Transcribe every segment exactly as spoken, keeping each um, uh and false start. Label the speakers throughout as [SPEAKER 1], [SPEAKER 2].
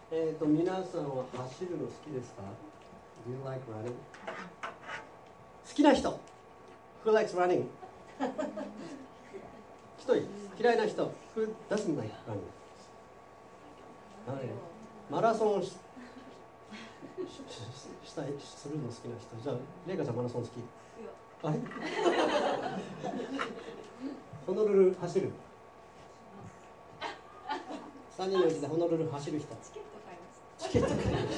[SPEAKER 1] えーと、皆さんは走るの好きですか？ Do you like running? 好きな人 Who likes running? 一人嫌いな人 Who doesn't like running? はい、マラソンししたいするの好きな人。じゃあレイカちゃんマラソン好き？あれホノルル走る？さんにんのうちでホノルル走る人。チケット買いました。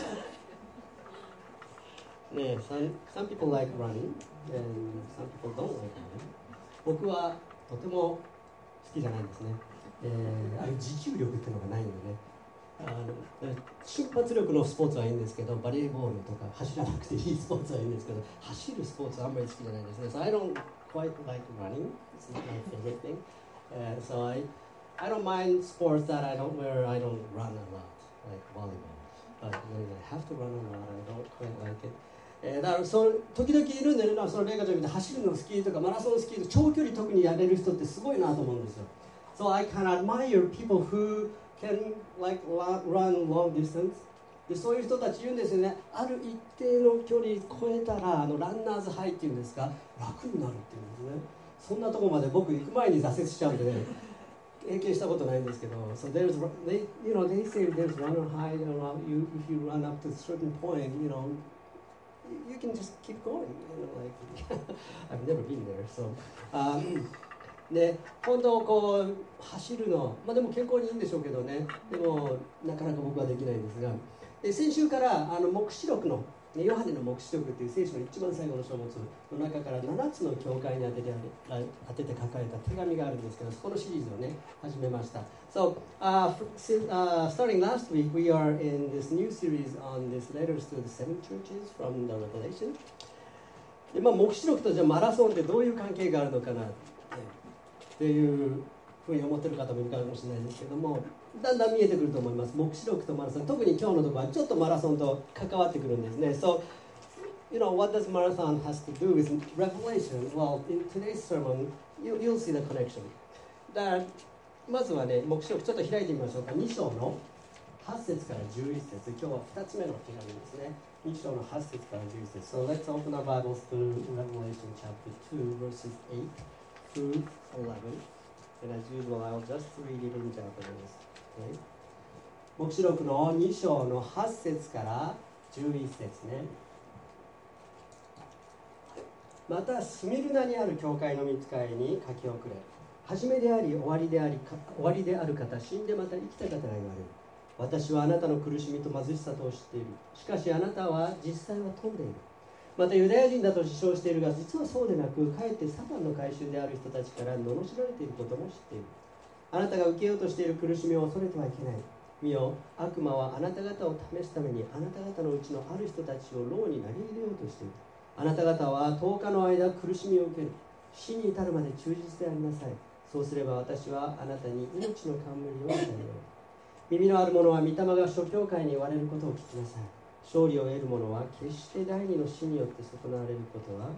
[SPEAKER 1] ねえ、some, some people like running and some people don't like running. 僕はとても好きじゃないんですね。えー、あれ持久力っていうのがないんでね。あの瞬発力のスポーツはいいんですけど、バレーボールとか走らなくていいスポーツはいいんですけど、走るスポーツはあんまり好きじゃないですね。So I don't quite like running. It's not my favorite thing. Uh, so I, I don't mind sports that I don't where I don't run a lot, like volleyball. But when I have to run a lot, I don't quite like it. えー、だからその時々いるんでね、そのレイカちゃんみたいに走るの好きとかマラソン好きとか長距離特にやれる人ってすごいなと思うんですよ。So I can admire people who can like run long distance. でそういう人たち言うんですよね。ある一定の距離超えたらあのランナーズハイっていうんですか、楽になるっていうんですね。そんなところまで僕行く前に挫折しちゃうんでね、経験したことないんですけど。So there's, they, you know, they say there's runner high. You know, you if you run up to a certain point, you know, you can just keep going. You know, like I've never been there, so. Um, で本当こう走るの、まあ、でも健康にいいんでしょうけどね、でもなかなか僕はできないんですが、で先週からあの黙示録のヨハネの黙示録という聖書の一番最後の書物の中からななつの教会に宛てて当てて書かれた手紙があるんですけど、そこのシリーズをね始めました。So, uh, uh, starting last week, we are in this new series on these letters to the seven churches from the Revelation. で、まあ、黙示録とじゃあマラソンってどういう関係があるのかなっていうふうに思ってる方もいるかもしれないですけども、だんだん見えてくると思います。黙示録とマラソン、特に今日のところはちょっとマラソンと関わってくるんですね。So, you know, what does marathon has to do with Revelation? Well, in today's sermon, you, you'll see the connection. だからまずはね、黙示録ちょっと開いてみましょうか。に章のはち節からじゅういち節、今日はふたつめの手紙ですね。に章のはち節からじゅういち節。So let's open our Bibles to Revelation chapter two, verses eight through eleven. And as usual, I'll just read it in Japanese. Okay? 黙示録のに章のはち節からじゅういち節ね。またスミルナにある教会の御使いに書き送れ。初めであり終わりであり終わりである方、死んでまた生きた方が言われる。私はあなたの苦しみと貧しさとを知っている。しかしあなたは実際は富んでいる。またユダヤ人だと自称しているが、実はそうでなく、かえってサタンの改宗である人たちから罵られていることも知っている。あなたが受けようとしている苦しみを恐れてはいけない。見よ、悪魔はあなた方を試すためにあなた方のうちのある人たちを牢に投げ入れようとしている。あなた方はとおかの間苦しみを受ける。死に至るまで忠実でありなさい。そうすれば私はあなたに命の冠を与えよう。耳のある者は御霊が諸教会に言われることを聞きなさい。勝利を得る者は決して第二の死によって損なわれることはない。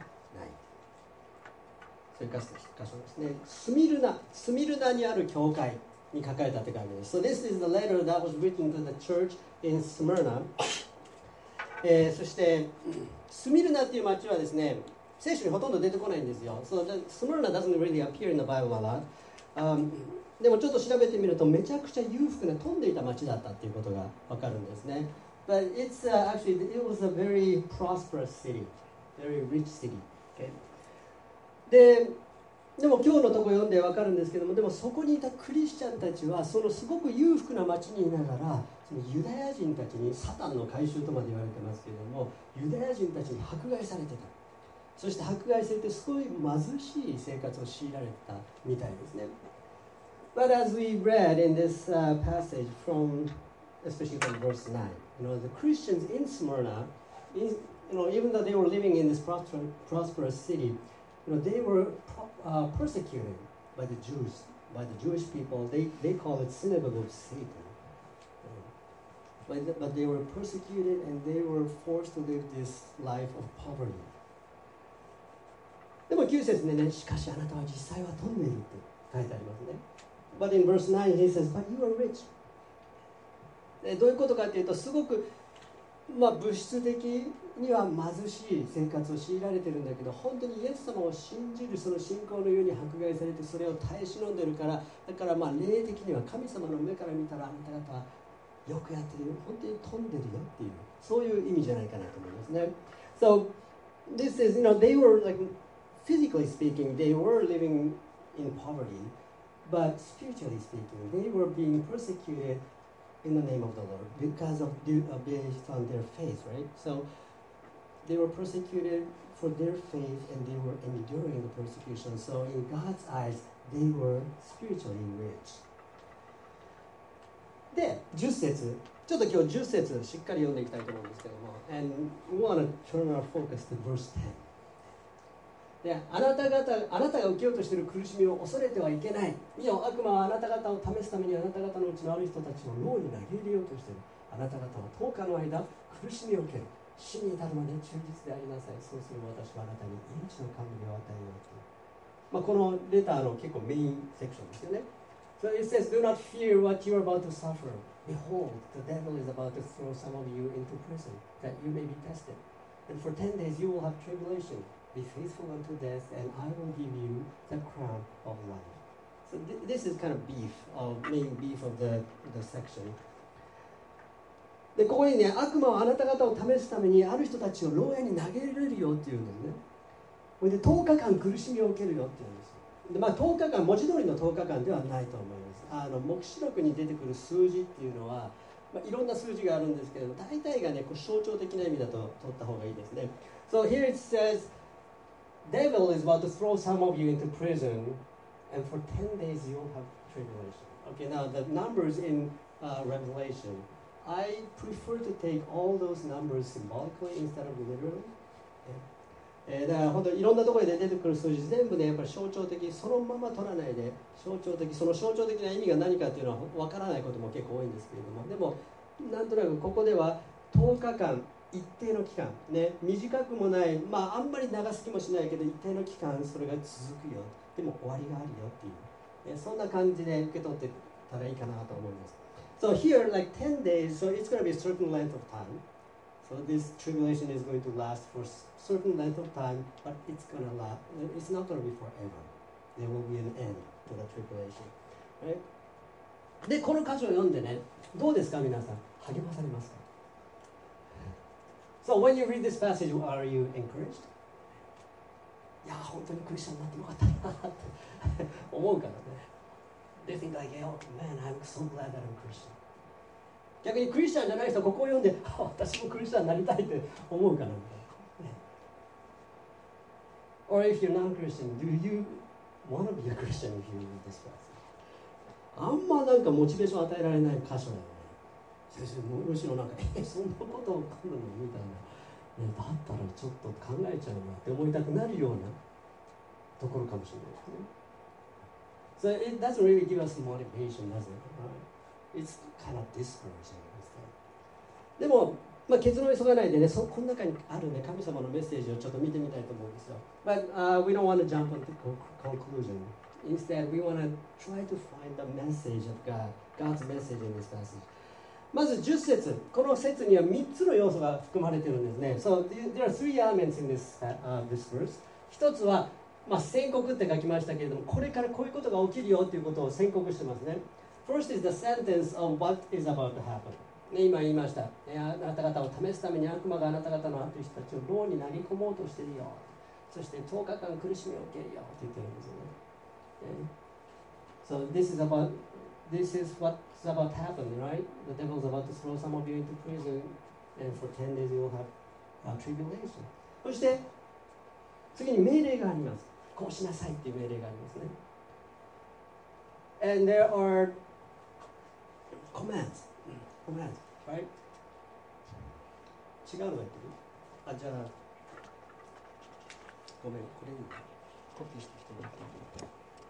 [SPEAKER 1] それから箇所ですね。スミルナ、スミルナにある教会に書かれた手紙です。So this is the letter that was written to the church in Smyrna. えー、そしてスミルナっていう町はですね、聖書にほとんど出てこないんですよ。So the Smyrna doesn't really appear in the Bible a lot.、Um, でもちょっと調べてみるとめちゃくちゃ裕福な富んでいた町だったっていうことがわかるんですね。But it's、uh, actually it was a very prosperous city, very rich city. Okay? で, でも今日のところ読んでわかるんですけども、でもそこにいたクリスチャンたちはそのすごく裕福な町にいながら、そのユダヤ人たちにサタンの改宗とまで言われてますけれども、ユダヤ人たちに迫害されてた。そして迫害されてすごい貧しい生活を強いられたみたいですね。But as we read in this、uh, passage from, especially from verse nine, you know, the Christians in Smyrna, in, you know, even though they were living in this prosper, prosperous city, you know, they were uh, persecuted by the Jews, by the Jewish people. They, they call it synagogue of Satan. But, the, but they were persecuted and they were forced to live this life of poverty. でもきゅう節でね、しかしあなたは実際は富んでいるって書いてありますね。But in verse nine he says, but you are rich. えどういうことかというと、すごく、まあ、物質的には貧しい生活を強いられてるんだけど、本当にイエス様を信じるその信仰のように迫害されて、それを耐え忍んでるから、だからまあ霊的には神様の目から見たら、あなた方はよくやってるよ、本当に飛んでるよっていう、そういう意味じゃないかなと思いますね。So this is, you know, they were like, physically speaking, they were living in poverty, but spiritually speaking, they were being persecuted in the name of the Lord because of the, uh, based on their faith, right? So they were persecuted for their faith, and they were enduring the persecution. So in God's eyes, they were spiritually rich. で、じゅっ節、ちょっと今日じゅっ節しっかり読んでいきたいと思うんですけども、and we want to turn our focus to verse ten. で、あなた方、あなたが受けようとしている苦しみを恐れてはいけない。見よ、悪魔はあなた方を試すためにあなた方のうちのある人たちを牢に投げ入れようとしている。あなた方はとおかの間苦しみを受ける。死に至るまで忠実でありなさい。そうすれば私はあなたに命の冠を与えようという。まあ、このレターの結構メインセクションですよね。So it says, do not fear what you are about to suffer. Behold, the devil is about to throw some of you into prison, that you may be tested. And for ten days you will have tribulation. Be faithful unto death, and I will give you the crown of life. So th- this is kind of beef, of main beef of the, the section. で、ここにね、悪魔はあなた方を試すためにある人たちを牢屋に投げ入れるよっていうんですね。それでとおかかん苦しみを受けるよっていうんです。で、まあ、とおかかん、文字通りのとおかかんではないと思います。あの黙示録に出てくる数字っていうのは、まあ、いろんな数字があるんですけれども、大体がね、こう象徴的な意味だと取った方がいいですね。So here it says, devil is about to throw some of you into prison, and for ten days you will have tribulation. Okay, now the numbers in uh, Revelation, I prefer to take all those numbers symbolically instead of literally. えー、だから本当いろんなところで出てくる数字全部ねやっぱり象徴的、そのまま取らないで象徴的、その象徴的な意味が何かっていうのはわからないことも結構多いんですけれども、でもなんとなくここではとおかかん一定の期間ね、短くもない、まああんまり長すぎもしないけど一定の期間それが続くよ、でも終わりがあるよっていう、ね、そんな感じで受け取ってたらいいかなと思います。So here like ten days, so it's going to be a certain length of time. So this tribulation is going to last for a certain length of time, but it's going to last, it's not going to be forever. There will be an end to the tribulation. Right? で、この箇所を読んでね、どうですか皆さん、励まされますか？ So when you read this passage, are you encouraged? いや、本当にクリスチャンになってよかったなって思うからね。They think like, oh man, I'm so glad that I'm Christian. 逆にクリスチャンじゃない人はここを読んで、私もクリスチャンになりたいって思うかなみたいな、ね。Or if you're non-Christian, do you want to be a Christian if you read this passage? あんまなんかモチベーション与えられない箇所だよね。先生、むしろなんか、え、そんなことを書くのみたいな、ね。だったらちょっと考えちゃうなって思いたくなるようなところかもしれないですね。So it doesn't really give us motivation, does it? It's kind of discouraging. でも、まあ、結論を急がないでね、そこの中にあるね、神様のメッセージをちょっと見てみたいと思うんですよ。But、uh, we don't want to jump on to conclusion. Instead, we want to try to find the message of God, God's message in this passage. まずじゅっ節、この節にはみっつの要素が含まれているんですね。So there are three elements in this,、uh, this verse. 一つは、まあ、宣告って書きましたけれども、これからこういうことが起きるよということを宣告してますね。First is the sentence of what is about to happen. ね、今言いました、ね、あなた方を試すために悪魔があなた方のある人たちを牢に投げ込もうとしているよ。そしてとおかかん苦しみを受けるよって言ってるんですよね。So this is about, this is what's about to happen, right? The devil's about to throw some of you into prison, and for ten days you will have、uh, tribulation. そして次に命令があります。こうしなさいっていう命令がありますね。And there are commands, commands, right? 違うのが言ってる？あ、じゃあごめん、これいいか。コピーしてきてもらっていい？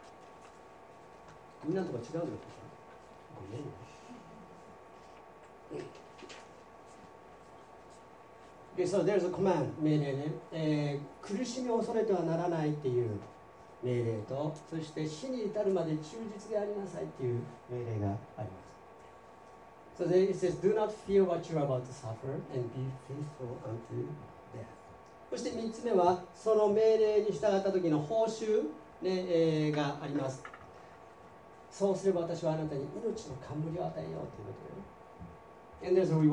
[SPEAKER 1] みんなとか違うの言ってた？ごめんね。Okay, so there's a command, 命令ね、えー、苦しみを恐れてはならないっていう命令と、そして死に至るまで忠実でありなさいっていう命令があります。 So there it says, do not fear what you are about to suffer and be faithful unto death. そしてみっつめは、その命令に従った時の報酬、ねえー、があります。そうすれば私はあなたに命の冠を与えようということでね。And there's a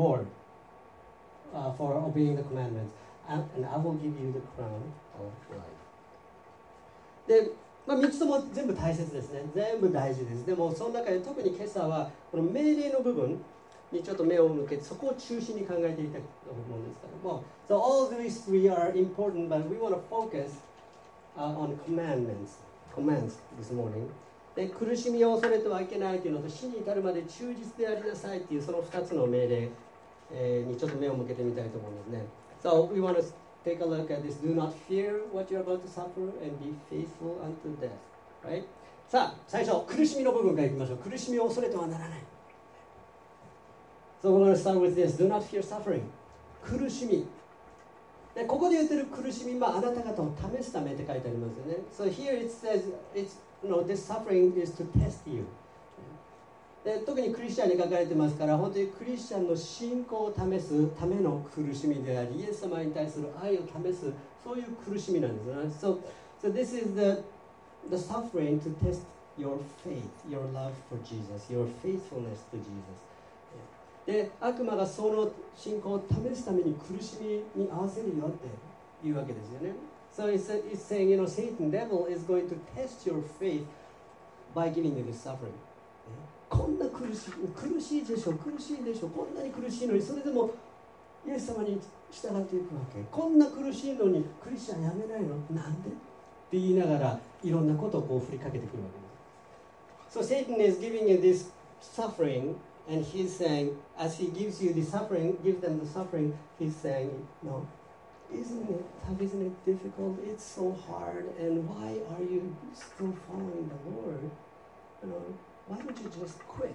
[SPEAKER 1] reward、uh, for obeying the commandments. And, and I will give you the crown of life. で、まあ、みっつとも全部大切ですね。全部大事です。でもその中で特に今朝はこの命令の部分にちょっと目を向けて、そこを中心に考えていきたいと思うんですけども、So all these three are important, but we want to focus、uh, on commandments, commands this morning. で、苦しみを恐れてはいけないというのと、死に至るまで忠実でありなさいというそのふたつの命令、えー、にちょっと目を向けてみたいと思うんですね。So we want to take a look at this. Do not fear what you're about to suffer and be faithful unto death. Right? さあ、最初、苦しみの部分からいきましょう。苦しみを恐れてはならない。So we're going to start with this. Do not fear suffering. 苦しみ。で、ここで言ってる苦しみは、あなた方を試すためって書いてありますよね。So here it says, it's, you know, this suffering is to test you. で、特にクリスチャンに書かれてますから、本当にクリスチャンの信仰を試すための苦しみであり、イエス様に対する愛を試す、そういう苦しみなんですね。So, so this is the, the suffering to test your faith, your love for Jesus, your faithfulness to Jesus. で、悪魔がその信仰を試すために苦しみに合わせるよっていうわけですよね。So it's, it's saying, you know, Satan, devil is going to test your faith by giving you this suffering. こんな苦しい、苦しいでしょ、苦しいでしょ、こんなに苦しいのに、それでもイエス様に従っていくわけ。こんな苦しいのにクリスチャンやめないのなんでって言いながら、いろんなことをこう振りかけてくるわけです。So Satan is giving you this suffering, and he's saying, as he gives you the suffering, gives them the suffering, he's saying, no, isn't it tough, isn't it difficult, it's so hard, and why are you still following the Lord? You know, why don't you just quit?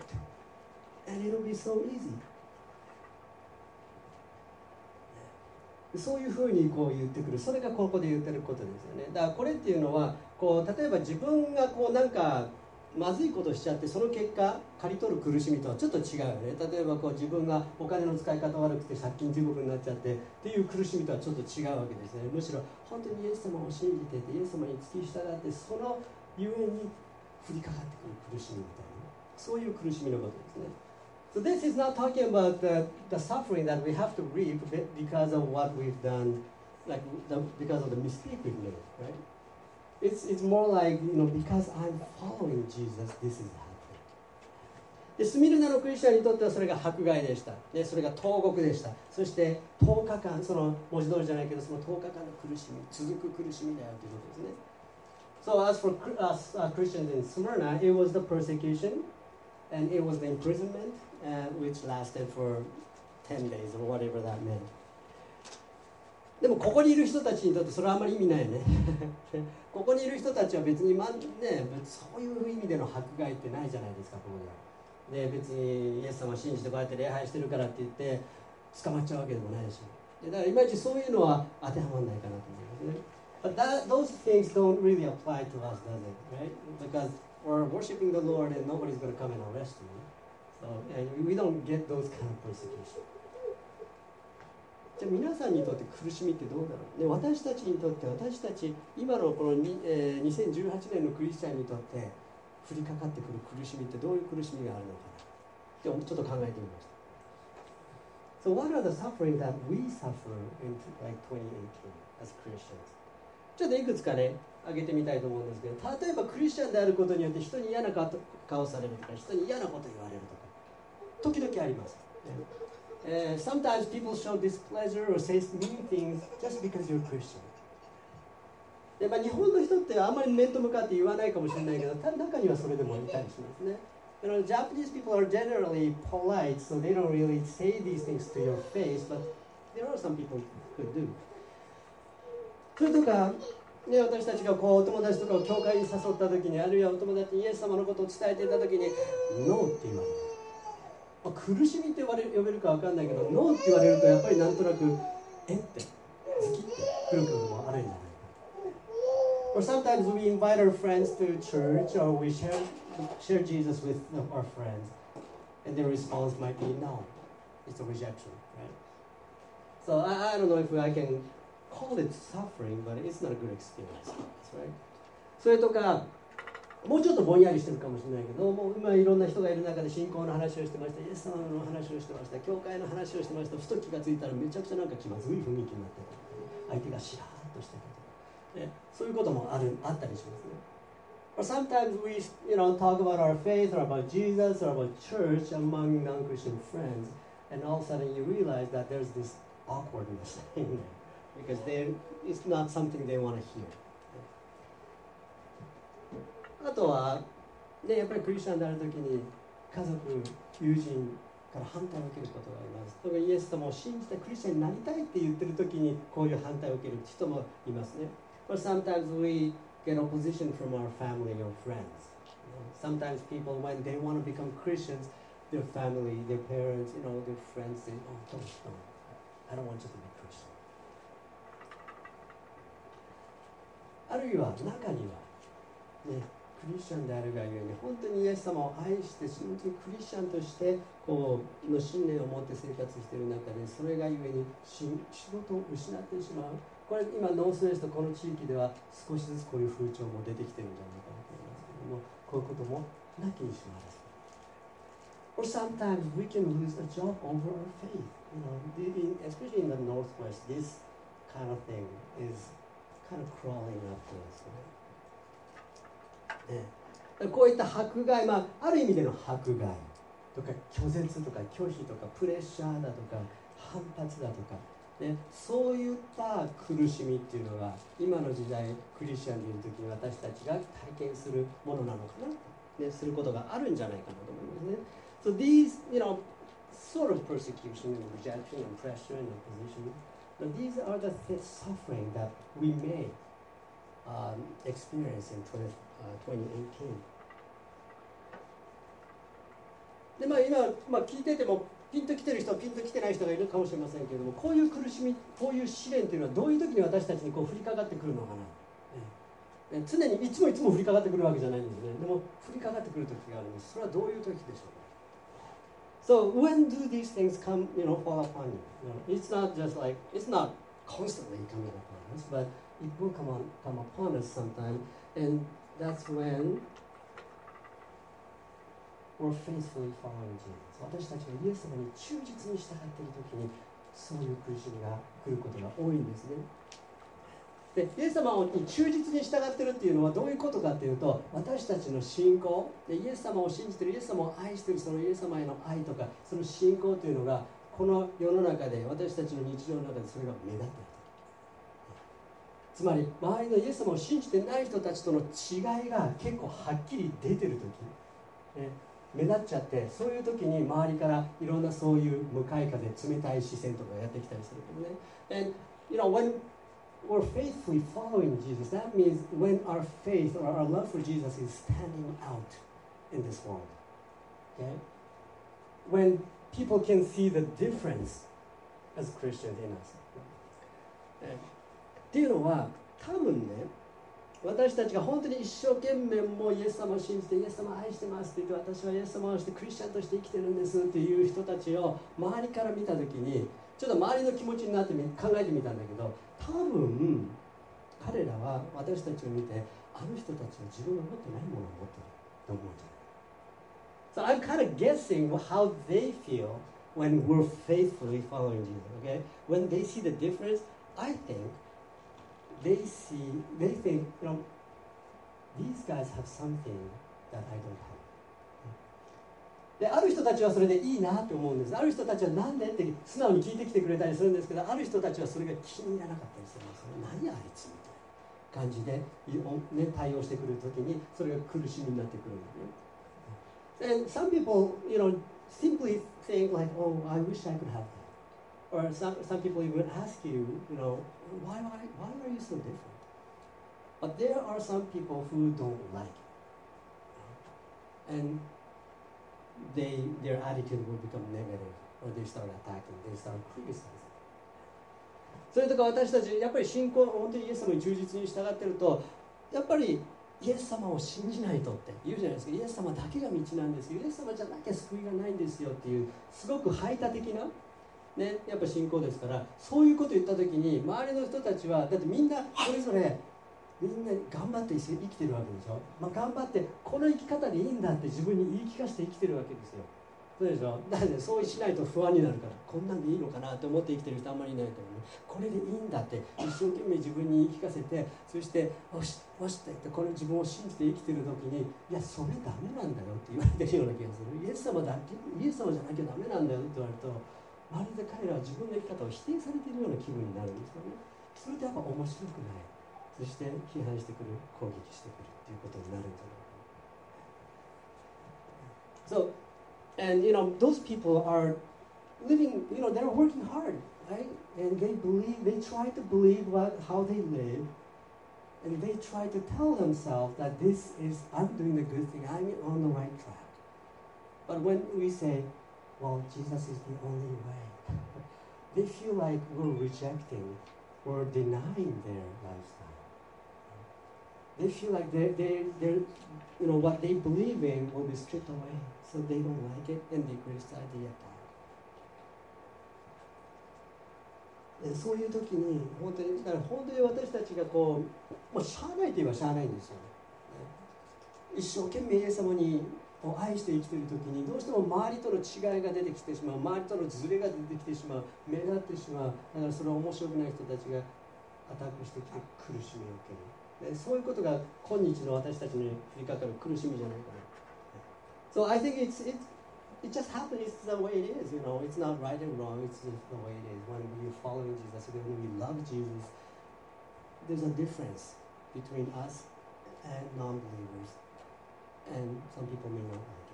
[SPEAKER 1] And it'll be so easy. そういうふうにこう言ってくる。それがここで言ってることですよね。だからこれっていうのはこう例えば自分がこうなんかまずいことしちゃって、その結果刈り取る苦しみとはちょっと違うよね。例えばこう自分がお金の使い方悪くて借金地獄になっちゃってっていう苦しみとはちょっと違うわけですね。むしろ本当にイエス様を信じてて、イエス様に付き従って、そのゆえに降りかかってくる苦しみみたいな、そういう苦しみのことですね。So this is not talking about the, the suffering that we have to reap because of what we've done, like the, because of the mistake we've made, right? It's, it's more like, you know, because I'm following Jesus, this is happening. で、スミルナのクリスチャンにとってはそれが迫害でした。で、それが投獄でした。そしてとおかかん、その文字通りじゃないけど、そのとおかかんの苦しみ、続く苦しみだよということですね。So as for us uh, Christians in Smyrna, it was the persecution, and it was the imprisonment, uh, which lasted for ten days or whatever that meant. でもここにいる人たちにとってそれはあんまり意味ないよね。ここにいる人たちは別に、まあね、そういう意味での迫害ってないじゃないですか、ここでは。で、別にイエス様を信じてこうやって礼拝してるからって言って捕まっちゃうわけでもないし、でだからいまいちそういうのは当てはまらないかなと思いますね。But that, those things don't really apply to us, does it? Right? Because we're worshiping the Lord and nobody's going to come and arrest you. So and we don't get those kind of persecution. じゃあ皆さんにとって苦しみってどうだろう、ね、私たちにとって、私たち今のこのに、えー、にせんじゅうはちねんのクリスチャンにとって降りかかってくる苦しみってどういう苦しみがあるのかなってちょっと考えてみました。So what are the suffering that we suffer in like twenty eighteen as Christians? ちょっといくつかね挙げてみたいと思うんですけど、例えばクリスチャンであることによって人に嫌な顔されるとか、人に嫌なこと言われるとか時々あります、ね。Uh, sometimes people show displeasure or say mean things just because you're Christian. で、まあ、日本の人ってあんまり面と向かって言わないかもしれないけど、中にはそれでもいたりしますね。You know, Japanese people are generally polite, so they don't really say these things to your face, but there are some people who do. それとか、ね、私たちがこうお友達とかを教会に誘った時に、あるいはお友達にイエス様のことを伝えていた時に「ノー」って言われる。まあ、苦しみって呼べるか分かんないけど、ノーって言われるとやっぱりなんとなくえってズキってくることもあるんじゃないか。Or sometimes we invite our friends to church or we share, share Jesus with our friends. And their response might be no. It's a rejection, right? So I, I don't know if I can call it suffering, but it's not a good experience for us, right? それとか、もうちょっとぼんやりしてるかもしれないけど、もう今いろんな人がいる中で信仰の話をしてました、イエス様の話をしてました、教会の話をしてました。ふと気がついたらめちゃくちゃなんか気まずい雰囲気になってた、相手がしらーっとしてたとか、ね、そういうこともあるあったりしますね。Or sometimes we, you know, talk about our faith or about Jesus or about church among non-Christian friends, and all of a sudden you realize that there's this awkwardness in there because they, it's not something they want to hear. あとは、ね、やっぱりクリスチャンであるときに家族、友人から反対を受けることがあります。特にイエス様を信じてクリスチャンになりたいって言ってるときにこういう反対を受ける人もいますね。Or sometimes we get opposition from our family or friends. You know, sometimes people, when they want to become Christians, their family, their parents, you know, their friends say, "Oh, don't, don't. I don't want you to be Christian." あるいは中にはね、クリスチャンであるがゆえに本当にイエス様を愛して本当にクリスチャンとしてこうの信念を持って生活している中で、それがゆえに仕事を失ってしまう。これ今ノースウェストこの地域では少しずつこういう風潮も出てきてるんじゃないかなと思いますけれども、こういうこともなきにしもあらず。Or sometimes we can lose a job over our faith. You know, in, especially in the Northwest, this kind of thing is kind of crawling up to us. Right? ね、こういった迫害、まあ、ある意味での迫害とか拒絶とか拒否とかプレッシャーだとか反発だとか、ね、そういった苦しみっていうのが今の時代クリスチャンでいる時に私たちが体験するものなのかな、ね、することがあるんじゃないかなと思いますね。So these, you know, sort of persecution and rejection and pressure and opposition, but these are the suffering that we may um, experience in twenty eighteen. でまあ、今、まあ、聞いててもピンときてる人ピンときてない人がいるかもしれませんけれども、こういう苦しみ、こういう試練というのはどういう時に私たちにこう降りかかってくるのかな、ね、常にいつもいつも降りかかってくるわけじゃないんですね。でも降りかかってくる時があるんです。それはどういう時でしょうか。So when do these things come, you know, fall upon you? You know, it's not just like, it's not constantly coming upon us, but it will come on, come upon us sometime, and that's when we're faithfully following Jesus. 私たちがイエス様に忠実に従っている時に、そういう苦しみが来ることが多いんですね。で、イエス様に忠実に従っているっていうのはどういうことかっていうと、私たちの信仰でイエス様を信じている、イエス様を愛しているそのイエス様への愛とか、その信仰というのがこの世の中で私たちの日常の中でそれが目立っている。つまり周りのイエス様を信じてない人たちとの違いが結構はっきり出てる時、ね、目立っちゃって、そういう時に周りからいろんなそういう向かい風、冷たい視線とかやってきたりするけどね。And you know, when we're faithfully following Jesus, that means when our faith or our love for Jesus is standing out in this world. Okay? When people can see the difference as Christians in us. っていうのは多分ね、私たちが本当に一生懸命もうイエス様を信じてイエス様を愛してますって言って、私はイエス様をしてクリスチャンとして生きてるんですっていう人たちを周りから見た時にちょっと周りの気持ちになってみ考えてみたんだけど、多分彼らは私たちを見て、あの人たちは自分が持ってないものを持ってると思うんじゃない。So I'm kind of guessing how they feel when we're faithfully following Jesus. Okay, when they see the difference, I think they see, they think, you know, these guys have something that I don't have. である人たちはそれでいいなって思うんです。ある人たちはなんでって素直に聞いてきてくれたりするんですけど、ある人たちはそれが気に入らなかったりするんですよ。何あいつみたいな感じで、ね、対応してくるときにそれが苦しみになってくるんですね。And some people, you know, simply think like, oh, I wish I could have that. Or some, some people even ask you, you know, why, why, why are you so different? But there are some people who don't like it. And they, their attitude will become negative, or they start attacking, they start criticizing. それとか私たちやっぱり信仰、本当にイエス様に忠実に従っていると、やっぱりイエス様を信じないとって言うじゃないですか。イエス様だけが道なんですよ、イエス様じゃなきゃ救いがないんですよっていうすごく排他的な、ね、やっぱ信仰ですから、そういうことを言った時に周りの人たちは、だってみんなそれぞれみんな頑張って生きてるわけでしょ、まあ、頑張ってこの生き方でいいんだって自分に言い聞かせて生きてるわけですよ。そうでしょ。だからね、そうしないと不安になるから、こんなんでいいのかなって思って生きてる人あんまりいないからね、これでいいんだって一生懸命自分に言い聞かせて、そしてよしよしって言ってこの自分を信じて生きてる時に、いやそれダメなんだよって言われてるような気がする。イエス様だけ、イエス様じゃなきゃダメなんだよって言われると、まるで彼らは自分の生き方を否定されているような気分になるんですよね。それってやっぱ面白くない、そして批判してくる、攻撃してくるっていうことになるんじゃないかな。So, and you know, those people are living, you know, they're working hard, right? And they believe, they try to believe what, how they live, and they try to tell themselves that this is, I'm doing the good thing, I'm on the right track. But when we say, well, Jesus is the only way, they feel like we're rejecting or denying their lifestyle. They feel like they, they, they're, you know, what they believe in will be stripped away, so they don't like it and they criticize the attack. そういう時に本当に、だから本当に私たちがこう、まあ、しゃあないと言えばしゃあないんですよ。一生懸命イエス様にを愛して生きている時に、どうしても周りとの違いが出てきてしまう、周りとのズレが出てきてしまう、目立ってしまう。だからそれは面白くない人たちがアタックしてきて苦しみを受ける。そういうことが今日の私たちに降りかかる苦しみじゃないかな。So I think it's, it's, it just happens, it's the way it is, you know, it's not right and wrong, it's just the way it is. When we're following Jesus, when we love Jesus, there's a difference between us and non-believers, and some people may not like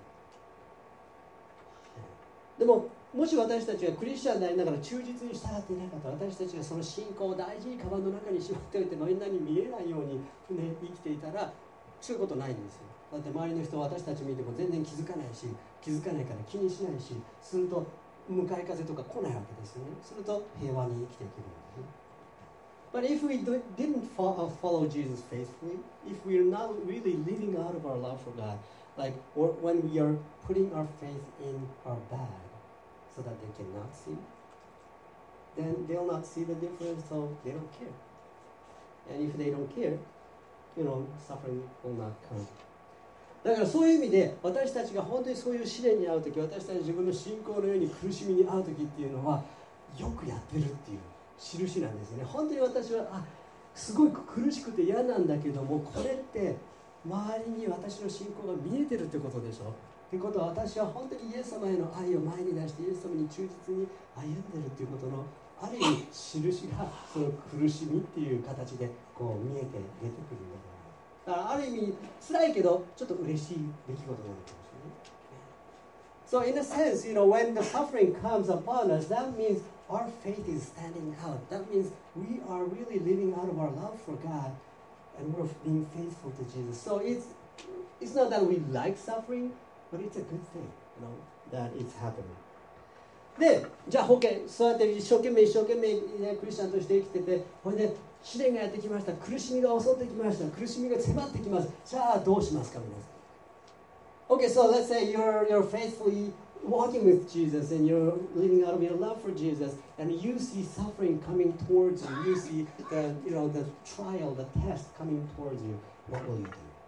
[SPEAKER 1] it. でも、もし私たちがクリスチャンでありながら忠実に従っていなかったら、私たちがその信仰を大事にカバンの中にしまっておいてみんなに見えないように、ね、生きていたらそういうことないんですよ。だって周りの人は私たち見ても全然気づかないし、気づかないから気にしないし、すると向かい風とか来ないわけですよね。すると平和に生きていけるんですね。But if we do, didn't follow Jesus faithfully, if we're not really living out of our love for God, like or when we are putting our faith in our bag so that they cannot see, then they'll not see the difference, so they don't care. And if they don't care, you know, suffering will not come. だからそういう意味で私たちが本当にそういう試練に遭うとき、私たち自分の信仰のように苦しみに遭うときっていうのはよくやってるっていう印なんですね。本当に私はあすごい苦しくて嫌なんだけども、これって周りに私の信仰が見えてるってことでしょ。ということは私は本当にイエス様への愛を前に出してイエス様に忠実に歩んでるっていうことのある意味印がその苦しみっていう形でこう見えて出てくるのだから、ある意味辛いけどちょっと嬉しい出来事なのかもしれない。So in a sense, you know, when the suffering comes upon us, that means our faith is standing out. That means we are really living out of our love for God and we're being faithful to Jesus. So it's it's not that we like suffering, but it's a good thing, you know, that it's happening. で、じゃあ OK、そうやって一生懸命一生懸命、ね、クリスチャンとして生きてて、これで試練がやってきました、苦しみが襲ってきました、苦しみが迫ってきます。じゃあどうしますか皆さん。Okay, so let's say you're, you're faithfully walking with Jesus and you're living out of your love for Jesus, and you see suffering coming towards you, you see the, you know, the trial, the test coming towards you. What will you do?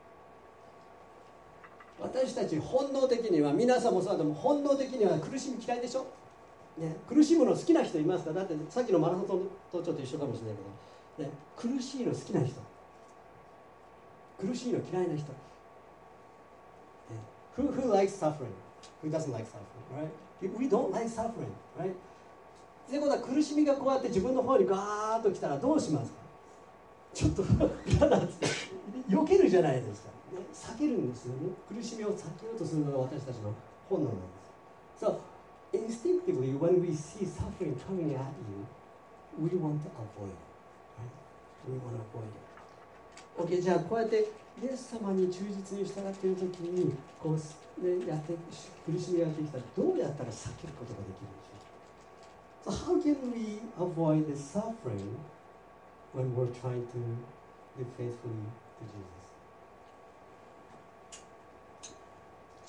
[SPEAKER 1] 私たち本能的には、皆さんもそうだと思う、本能的には苦しみ嫌いでしょ、ね、苦しむの好きな人いますか？だってさっきのマラソンとちょっと一緒かもしれないけど、ね、苦しいの好きな人、苦しいの嫌いな人、ね、who, who likes suffering? Who doesn't like suffering? Right? We don't like suffering, right? ということは苦しみがこうやって自分の方にガーッと来たらどうしますか？ちょっと嫌だって避けるじゃないですか、ね、避けるんですよね。苦しみを避けようとするのが私たちの本能なんです。So, instinctively, when we see suffering coming at you, we want to avoid it, right? We want to avoid it. OK, じゃあこうやってイエス様に忠実に従っているときにこう、ね、やって苦しみがやってきたらどうやったら避けることができるんでしょう。 So how can we avoid the suffering when we're trying to live faithfully to Jesus?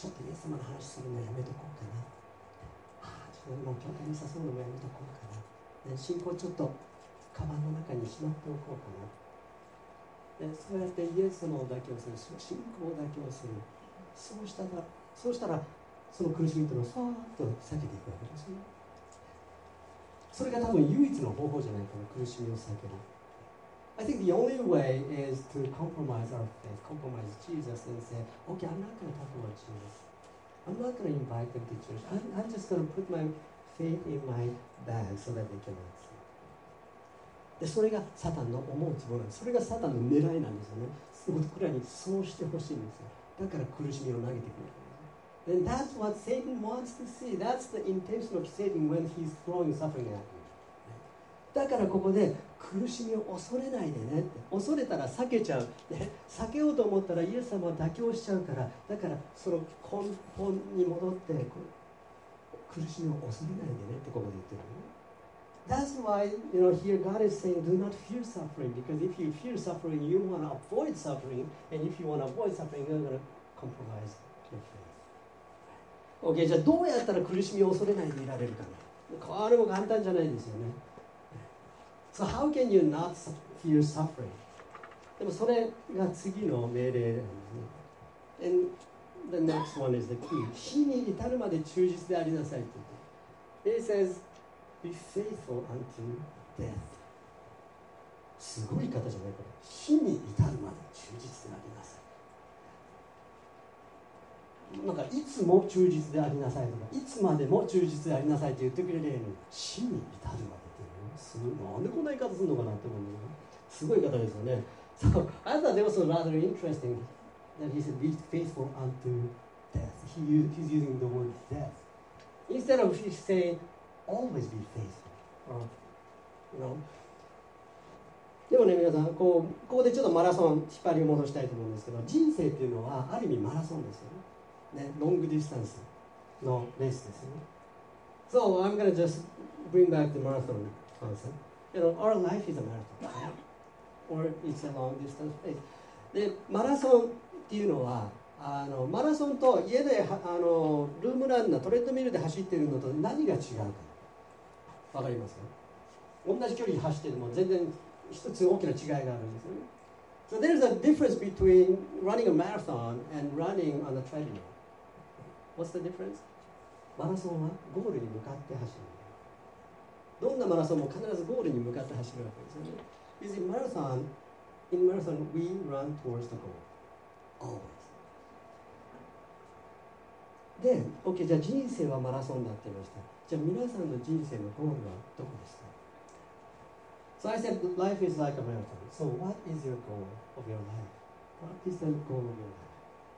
[SPEAKER 1] ちょっとイエス様の話するのやめとこうかな、ああ自分も教会に誘うのもやめとこうかな、ね、信仰ちょっとカバンの中にしまっておこうかな、でそうやってイエス様を妥協する、信仰を妥協する、そうしたらそうしたらその苦しみというのをさーっと避けていくわけですね。それが多分唯一の方法じゃないかな、苦しみを避ける。I think the only way is to compromise our faith, compromise Jesus and say, okay, I'm not going to talk about Jesus. I'm not going to invite them to church. I'm, I'm just going to put my faith in my bag so that they cannot see. で、それがサタンの思うつぼなんです。それがサタンの狙いなんですよね。僕らにそうしてほしいんですよ。だから苦しみを投げてくる。And that's what Satan wants to see. That's the intention of Satan when he's throwing suffering at you. だからここで苦しみを恐れないでねって、恐れたら避けちゃう、ね、避けようと思ったらイエス様は妥協しちゃうから、だからその根本に戻って苦しみを恐れないでねってここで言ってるのね。That's why, you know, here God is saying, do not fear suffering, because if you fear suffering, you want to avoid suffering, and if you want to avoid suffering, you're going to compromise your faith. OK、じゃあどうやったら苦しみを恐れないでいられるかな。これも簡単じゃないですよね。So how can you not fear suffering? でもそれが次の命令なんですね。And the next one is the key. 死に至るまで忠実でありなさいと言って。It says, be faithful unto death. すごい方じゃないこれ。死に至るまで忠実でありなさい。なんかいつも忠実でありなさいとか、いつまでも忠実でありなさいと言ってくれるように、死に至るまでっていうのすごい、なんでこんな言い方するのかなって思うんだけど、すごい方ですよね。So I thought that was rather interesting that he said, be faithful unto death. He, he's using the word death. Instead of saying, always be faithful. Or, you know. でもね、皆さんこう、ここでちょっとマラソン引っ張り戻したいと思うんですけど、人生っていうのはある意味マラソンですよね。ね、ロングディスタンスのレースですよね。So I'm going to just bring back the marathon concept. You know, our life is a marathon, right? Or it's a long distance race. で、マラソンっていうのは、あのマラソンと家であのルームランナー、トレッドミルで走っているのと何が違うか。わかりますか？同じ距離走っているのも全然一つ大きな違いがあるんですよね。So there's a difference between running a marathon and running on a treadmill. What's the difference? マラソンはゴールに向かって走る。どんなマラソンも必ずゴールに向かって走るわけですよね。Because in marathon, in marathon we run towards the goal. Always. で、OK、じゃあ人生はマラソンだって言いました。じゃあ皆さんの人生のゴールはどこですか？ So I said life is like a marathon. So what is your goal of your life? What is the goal of your life?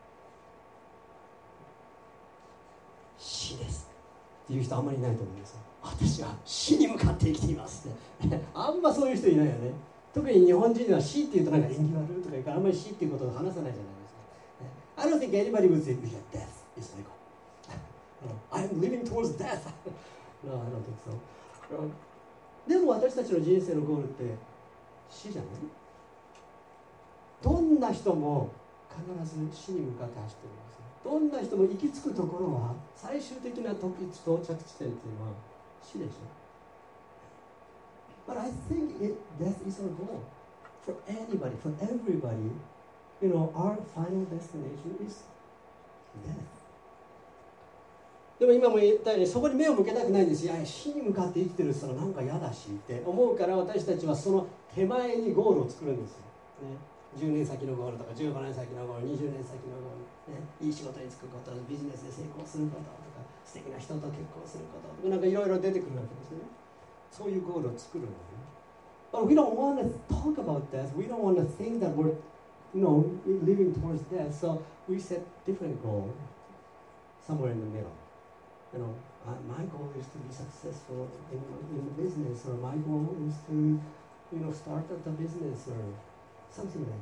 [SPEAKER 1] 死ですっていう人あんまりいないと思うんですよ。私は死に向かって生きていますってあんまそういう人いないよね。特に日本人は死っていうとなんか縁起悪いとか言うからあんまり死っていうことを話さないじゃないですか。I don't think anybody would say, yeah, death is my goal.I'm living towards death. No, I don't think so. でも私たちの人生のゴールって死じゃない？どんな人も必ず死に向かって走ってるんですよ。どんな人も行き着くところは最終的な到着地点っていうのは死でしょ。But I think it, death is our goal. For anybody, for everybody, you know, our final destination is death.でも今も言ったようにそこに目を向けたくないんですよ。いや死に向かって生きてる人はなんか嫌だしって思うから私たちはその手前にゴールを作るんですよ、ね、じゅうねん先のゴールとかじゅうごねん先のゴール、にじゅうねん先のゴール、ね、いい仕事に就くこと、ビジネスで成功することとか素敵な人と結婚することとかなんかいろいろ出てくるわけですね。そういうゴールを作るんだよね。But we don't want to talk about death. We don't want to think that we're, you know, living towards death. So we set different goals somewhere in the middle.You know, my goal is to be successful in, in business, or my goal is to, you know, start a business, or something like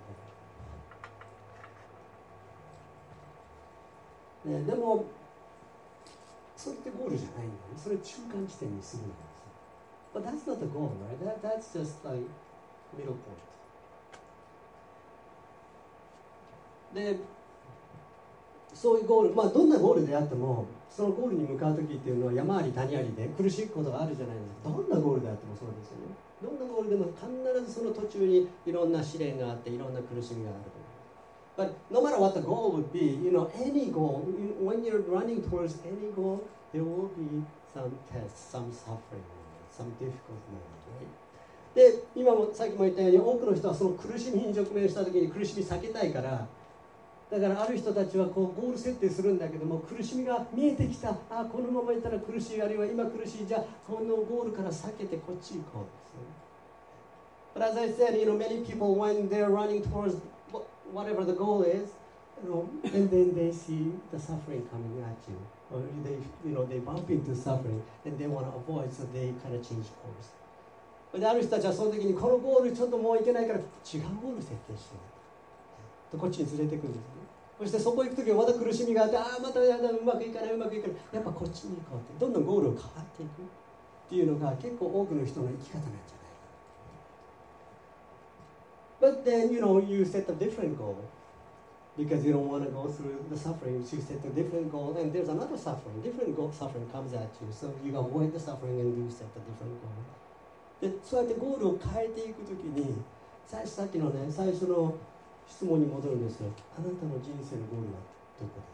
[SPEAKER 1] that. ね、でも、それってゴールじゃないんだよね。それ中間地点にするんですよ。But that's not the goal, right? That, that's just like middle point. で、 そういうゴール、まあ、どんなゴールであってもそのゴールに向かう時っていうのは山あり谷ありで苦しいことがあるじゃないですか。どんなゴールであってもそうですよね。どんなゴールでも必ずその途中にいろんな試練があっていろんな苦しみがある。But no matter what the goal would be, you know, any goal, when you're running towards any goal, there will be some tests, some suffering, some difficult moments, right? で、今もさっきも言ったように多くの人はその苦しみに直面した時に苦しみ避けたいから、だからある人たちはこうゴール設定するんだけども、苦しみが見えてきた、あ、このままいったら苦しい、あるいは今苦しい、じゃあこのゴールから避けてこっち行こうですね。But as I said, you know, many people when they're running towards whatever the goal is, you know, and then they see the suffering coming at you, or they, you know, they bump into suffering, and they want to avoid, so they kind of change course. で、ある人たちはその時にこのゴールちょっともういけないから違うゴール設定してとこっちに連れていくんですね。そしてそこ行く時はまた苦しみがあって、ああまたやだ、うまくいかないうまくいかない、やっぱこっちに行こうってどんどんゴールを変わっていくっていうのが結構多くの人の生き方なんじゃないか。But then, you know, you set a different goal because you don't want to go through the suffering. So you set a different goal, and there's another suffering. Different goal, suffering comes at you. So you avoid the suffering and you set a different goal. で、そうやってゴールを変えていくときに、最初さっきのね、最初の質問に戻るんですよ。あなたの人生のゴールはどこ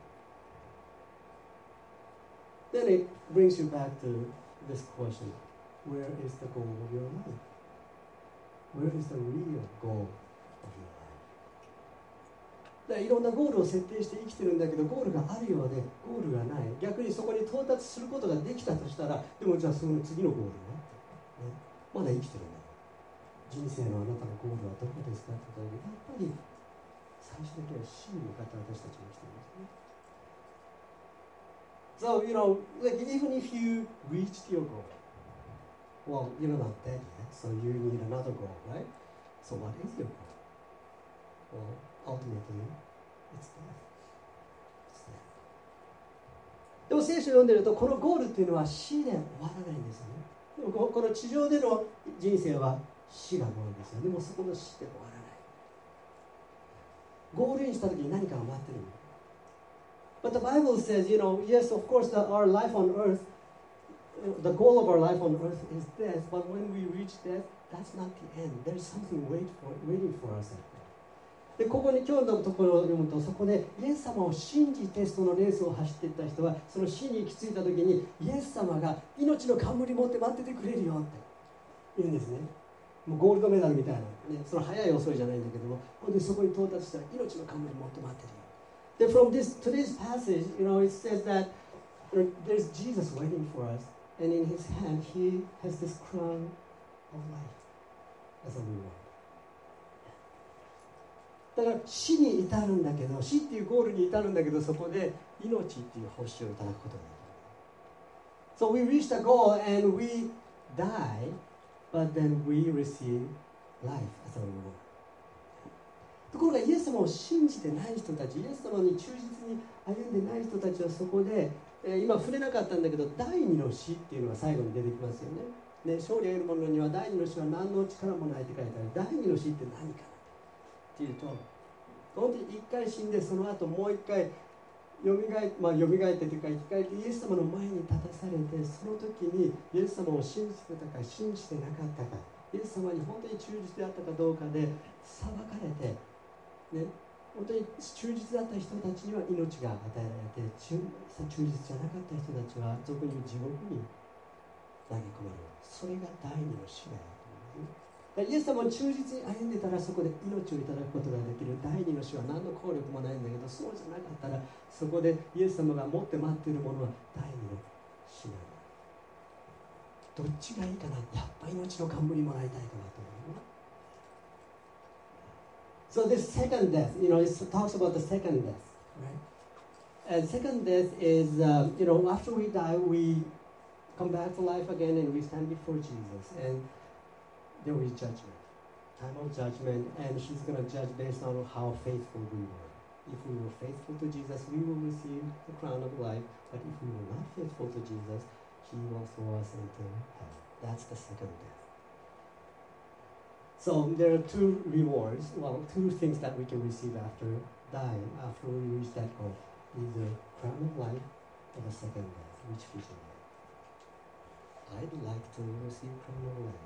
[SPEAKER 1] ですか？ Then it brings you back to this question. Where is the goal of your life?Where is the real goal of your life? だからいろんなゴールを設定して生きてるんだけど、ゴールがあるようでゴールがない。逆にそこに到達することができたとしたら、でもじゃあその次のゴールは、ね、まだ生きてるんだ。人生のあなたのゴールはどこですかって言ったら、やっぱり最終的には死に向かって私たちも生きてるんですね。So, you know, like even if you reached your goal,Well, you're not dead yet, so you need another goal, right? So what is your goal? Well, ultimately, it's death. It's death. でも聖書を読んでると、このゴールっていうのは死で終わらないんですよね。でもこの地上での人生は死がゴールですよ。でもそこの死で終わらない。ゴールインした時に何かが待ってる。But the Bible says, you know, yes, of course, the, our life on earth,The goal of our life on earth is death, but when we reach death, that's not the end. There's something wait for, waiting for us out there. で、ここに今日のところを読むと、そこでイエス様を信じてそのレースを走っていった人は、その死に行き着いた時にイエス様が命の冠持って待っててくれるよって言うんですね。もうゴールドメダルみたいな、ね、その早い遅いじゃないんだけども、本当にそこに到達したら命の冠持って待ってるよ。で、from this today's passage, you know, it says that there's Jesus waiting for us.And in his hand, he has this crown of life as a reward. だから死に至るんだけど、死っていうゴールに至るんだけど、そこで命っていう報酬をいただくことができる。So we reach the goal and we die, but then we receive life as a reward. ところがイエス様を信じてない人たち、イエス様に忠実に歩んでない人たちはそこで今触れなかったんだけど、第二の死っていうのが最後に出てきますよね。ね、勝利を得る者には第二の死は何の力もないって書いてある。第二の死って何かなっていうと、本当に一回死んでその後もう一回よみがえ、まあ、よみがえってというか生き返ってイエス様の前に立たされて、その時にイエス様を信じてたか信じてなかったか、イエス様に本当に忠実であったかどうかで裁かれて、ね、本当に忠実だった人たちには命が与えられて、忠実じゃなかった人たちは俗に地獄に投げ込まれる。それが第二の死だよという、ね、イエス様は忠実に歩んでたらそこで命をいただくことができる。第二の死は何の効力もないんだけど、そうじゃなかったらそこでイエス様が持って待っているものは第二の死なんだ。どっちがいいかな。やっぱ命の冠もらいたいかなと思う。So this second death, you know, it talks about the second death, right? And second death is, um, you know, after we die, we come back to life again and we stand before Jesus. And there will be judgment, time of judgment, and he's going to judge based on how faithful we were. If we were faithful to Jesus, we will receive the crown of life. But if we were not faithful to Jesus, he will throw us into hell. That's the second death. So there are two rewards, well, two things that we can receive after dying, after we reach that goal. is the crown of life or the second death? Which vision? I'd like to receive crown of life.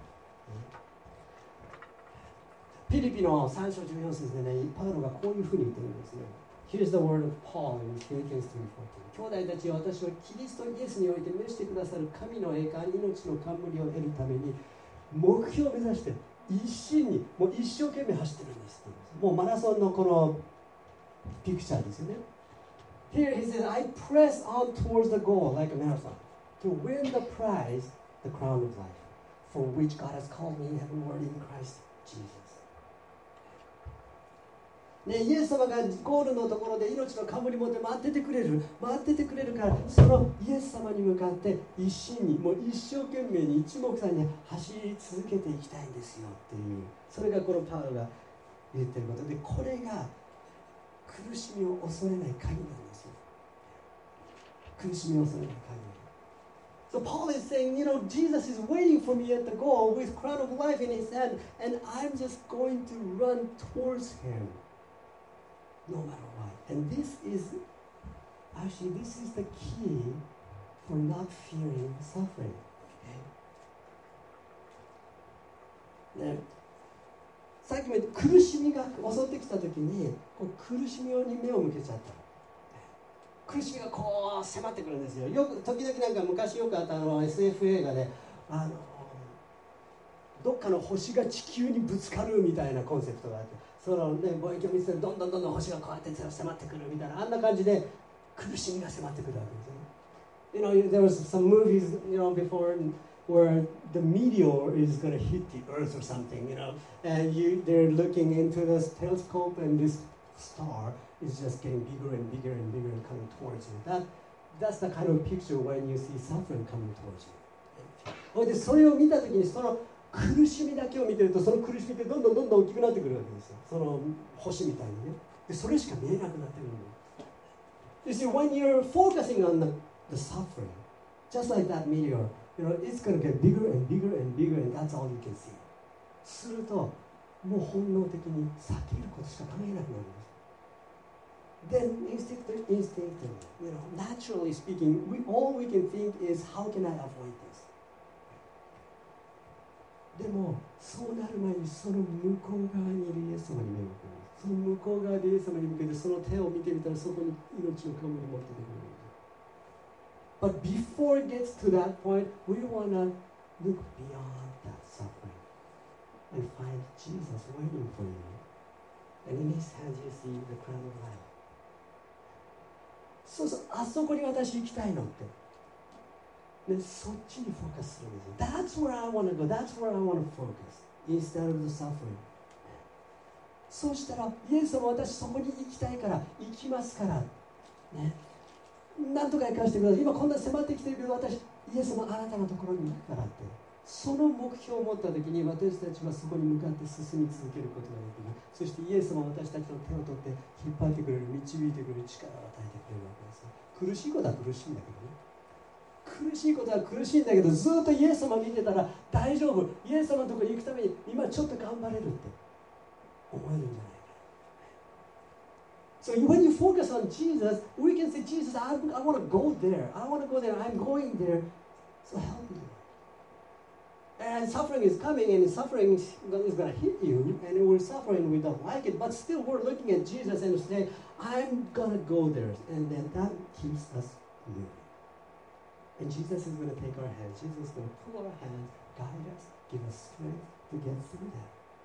[SPEAKER 1] フィリピのさん章じゅうよん節でね、パウロがこういうふうに言ってるんですね。Here's the word of Paul in Philippians three fourteen. 兄弟たちは私はキリストイエスにおいて召してくださる神の栄冠、命の冠を得るために目標を目指して一心にもう一生懸命走ってるんです。もうマラソンのこのピクチャーですよね。Here he says, I press on towards the goal like a marathon to win the prize, the crown of life, for which God has called me heavenward in Christ Jesus.ね、イエス様がゴールのところで命の冠持って待っててくれる待っててくれるから、そのイエス様に向かって一心にもう一生懸命に一目散に走り続けていきたいんですよっていう、それがこのパウロが言ってることで、これが苦しみを恐れない鍵なんですよ。苦しみを恐れない鍵。So Paul is saying, you know, Jesus is waiting for me at the goal with crown of life in his hand, and I'm just going to run towards him.No matter what. And this is, actually, this is the key for not fearing suffering. Okay? ね、さっきも言った苦しみが襲ってきたときに、こう苦しみに目を向けちゃった。苦しみがこう迫ってくるんですよ。よく時々なんか昔よくあったあの エスエフ 映画で、あのどっかの星が地球にぶつかるみたいなコンセプトがあって。そのね、貿易を見せてどんどんどんどん星がこうやって迫ってくるみたいな、あんな感じで苦しみが迫ってくるわけですよね。You know, there was some movies, you know, before where the meteor is going to hit the earth or something, you know, and you, they're looking into the telescope and this star is just getting bigger and bigger and bigger and coming towards you. That, that's the kind of picture when you see suffering coming towards you. で、それを見たときに、その苦しみだけを見てると、その苦しみってどんどんどんどん大きくなってくるわけですよ。その星みたいにね。で、それしか見えなくなってくるの。You see, when you're focusing on the, the suffering, just like that meteor, you know, it's going to get bigger and bigger and bigger, and that's all you can see. すると、もう本能的に避けることしか考えなくなるんです。Then, instinctively, instinctively, you know, naturally speaking, we, all we can think is, how can I avoid this?でもそうなる前にその向こう側にいるイエス様に目を向ける。その向こう側でイエス様に向けてその手を見てみたら、そこに命の冠持っててくれる。But before it gets to that point, we want to look beyond that suffering and find Jesus waiting for you. And in his hands you see the crown of life. そうそう、あそこに私行きたいのって。ね、そっちにフォーカスするんですよ。That's where I want to go. That's where I want to focus. Instead of the suffering. そうしたら、イエス様、私そこに行きたいから行きますから、ね、なんとか行かせてください。今こんな迫ってきてるけど、私イエス様あなたのところに行くからって、その目標を持った時に私たちはそこに向かって進み続けることができる。そしてイエス様は私たちの手を取って引っ張ってくれる、導いてくれる力を与えてくれるわけです。苦しいことは苦しいんだけどね、苦しいことは苦しいんだけど、ずっとイエス様見てたら大丈夫、イエス様のところに行くために今ちょっと頑張れるって思えるんじゃないかな。So when you focus on Jesus, we can say, Jesus, I, I want to go there. I want to go there. I'm going there. So help me. And suffering is coming, and suffering is going to hit you, and we're suffering, we don't like it, but still we're looking at Jesus and saying, I'm going to go there. And then that keeps us moving. And Jesus is going to take our hands. Jesus is going to pull our hands, guide us, give us strength to get through that.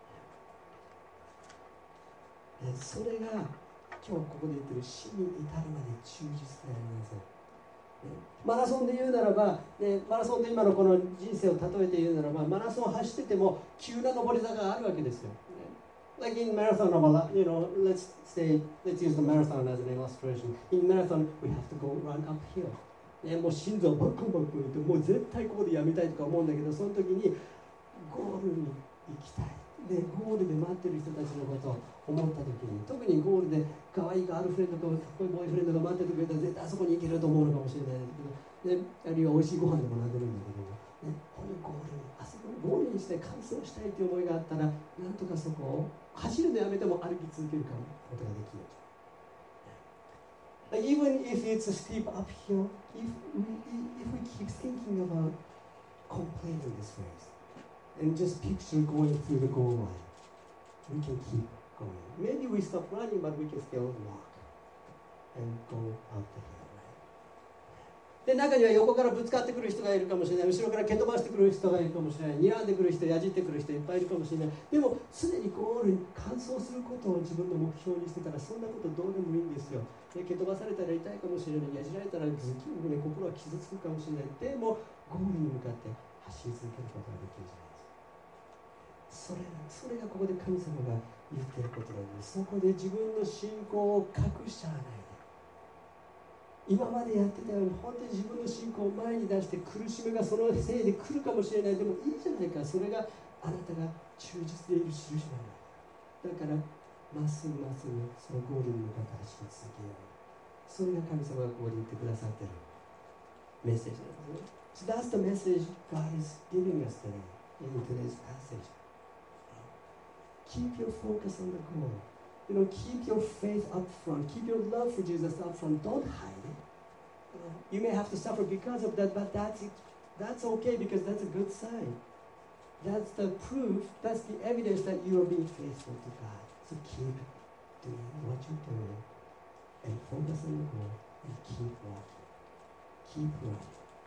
[SPEAKER 1] And それが今日ここで言ってる死に至るまで忠実であります。マラソンで言うならば、ね、マラソンと今のこの人生を例えて言うならば、マラソンを走ってても急な上り坂があるわけですよ。Like in marathon, you know, let's say, let's use the marathon as an illustration. In marathon, we have to go run uphill. ね、もう心臓バックンバックンってもう絶対ここでやめたいとか思うんだけど、その時にゴールに行きたい。で、ゴールで待ってる人たちのことを思った時に、特にゴールで可愛いガールフレンドとかかっこいいボーイフレンドが待っててくれたら絶対あそこに行けると思うのかもしれないけど、ね、あるいは美味しいご飯でもなんでもいいんだけど、ね、このゴールにあそこにゴールにして完走したいという思いがあったら、なんとかそこを走るのやめても歩き続けることができる。 Like even if it's a steep uphill, if we, if we keep thinking about completing this race and just picture going through the goal line, we can keep going. Maybe we stop running, but we can still walk and go out the hill. で中には横からぶつかってくる人がいるかもしれない、後ろから蹴飛ばしてくる人がいるかもしれない、睨んでくる人、やじってくる人いっぱいいるかもしれない。でも常にゴールに完走することを自分の目標にしてたら、そんなことどうでもいいんですよ。で蹴飛ばされたら痛いかもしれない、やじられたらズキン、ね、心は傷つくかもしれない。でもゴールに向かって走り続けることができるじゃないですか。それそれがここで神様が言ってることなんです。そこで自分の信仰を隠しちゃわないで、今までやってたように本当に自分の信仰を前に出して、苦しみがそのせいで来るかもしれない。でもいいじゃないか、それがあなたが忠実でいる印なんだ。だからまっすぐまっすぐそのゴールに向かって走り続けよう。それが神様がここで言ってくださっているメッセージなんですね。So that's the message God is giving us today in today's passage. Keep your focus on the goal. You know, keep your faith up front. Keep your love for Jesus up front. Don't hide it. You know, you may have to suffer because of that, but that's that's okay, because that's a good sign. That's the proof. That's the evidence that you are being faithful to God. So keep doing what you're doing, and focus on the goal, and keep walking. Keep running.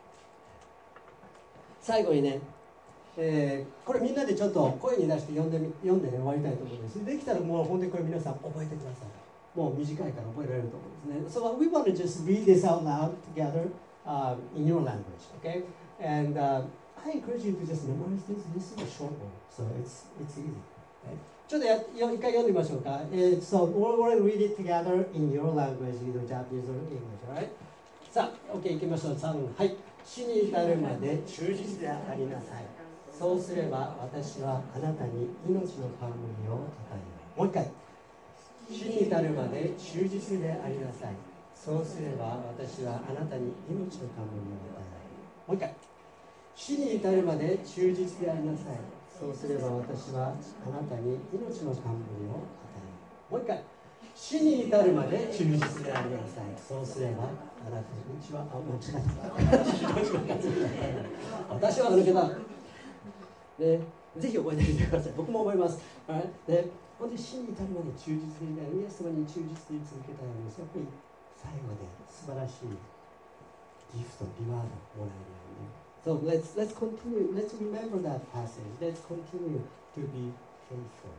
[SPEAKER 1] 最後にね。えー、これみんなでちょっと声に出して読んでみ読んで、ね、終わりたいと思うんです。できたらもう本当にこれ皆さん覚えてください。もう短いから覚えられると思うんですね。So we want to just read this out loud together、uh, in your language, okay? And、uh, I encourage you to just memorize this. This is a short one, so it's it's easy. Okay? ちょっとやよ一回読んでみましょうか。えー、so we're going to read it together in your language, either Japanese or English, alright? さあ、OK 行きましょう。さん、はい。死に至るまで忠実でありなさい。そうすれば私はあなたに命の冠を与える。もう一回。死に至るまで忠実でありなさい。そうすれば私はあなたに命の冠を与える。もう一回。死に至るまで忠実でありなさい。そうすれば私はあなたに命の冠を与える。もう一回。死に至るまで忠実でありなさい。そうすればあなたに道はあ間違えた。私は抜けた。ね、ぜひ覚えてみてください。僕も覚えます。ね、本当に死に至るまで忠実でいる、イエス様に忠実で続けたいのです。やっぱり最後で素晴らしいギフト、リワードをもらえるように。So let's let's continue. Let's remember that passage. Let's continue to be faithful,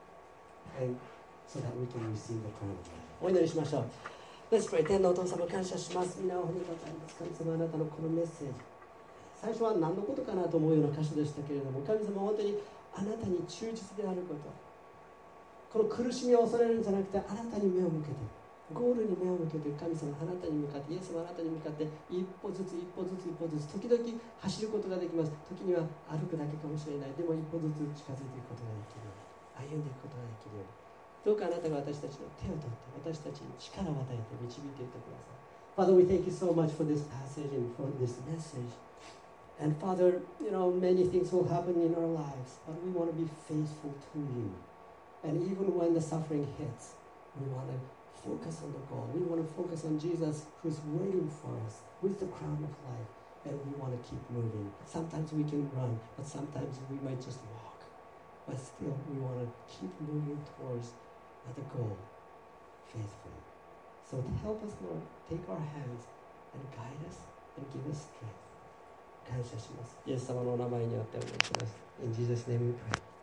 [SPEAKER 1] and so that we can receive the crown of life. お祈りしましょう。Let's pray. 天のお父様感謝します。皆を褒めたたえます。神様、あなたのこのメッセージ。最初は何のことかなと思うような箇所でしたけれども、神様は本当にあなたに忠実であること、この苦しみを恐れるんじゃなくて、あなたに目を向けて、ゴールに目を向けて、神様あなたに向かって、イエス様あなたに向かって一歩ずつ一歩ずつ一歩ずつ、時々走ることができます。時には歩くだけかもしれない。でも一歩ずつ近づいていくことができるように、歩んでいくことができるように、どうかあなたが私たちの手を取って私たちに力を与えて導いていってください。Father, we thank you so much for this passage and for this message.And Father, you know, many things will happen in our lives, but we want to be faithful to you. And even when the suffering hits, we want to focus on the goal. We want to focus on Jesus, who's waiting for us with the crown of life. And we want to keep moving. Sometimes we can run, but sometimes we might just walk. But still, we want to keep moving towards the goal faithfully. So help us, Lord, take our hands and guide us and give us strength.感謝します。イエス様のお名前によってお願いします。In Jesus' name we pray.